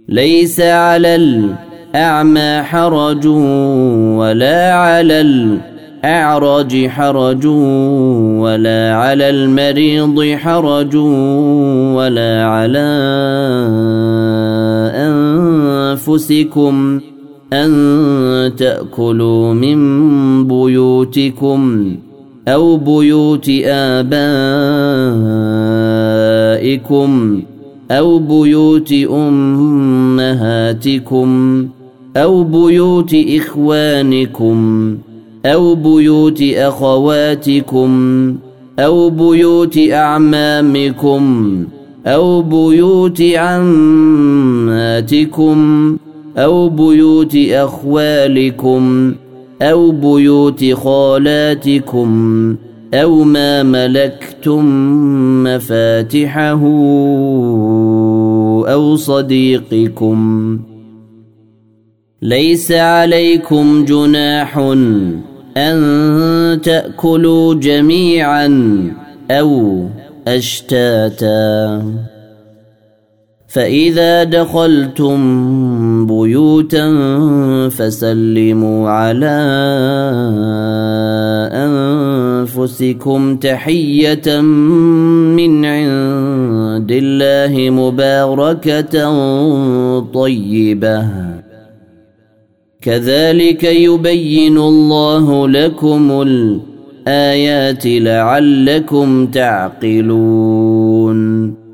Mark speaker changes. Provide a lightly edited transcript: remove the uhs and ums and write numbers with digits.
Speaker 1: ليس على الأعمى حرج ولا على الأعرج حرج ولا على المريض حرج ولا على أنفسكم أن تأكلوا من بيوتكم أو بيوت آبائكم أو بيوت أمهاتكم أو بيوت إخوانكم أو بيوت أخواتكم أو بيوت أعمامكم أو بيوت عماتكم أو بيوت أخوالكم أو بيوت خالاتكم أو ما ملكتم مفاتحه أو صديقكم. ليس عليكم جناح أن تأكلوا جميعا أو أشتاتا، فإذا دخلتم بيوتا فسلموا على أنفسكم تحية من عند الله مباركة طيبة، كذلك يبين الله لكم الآيات لعلكم تعقلون.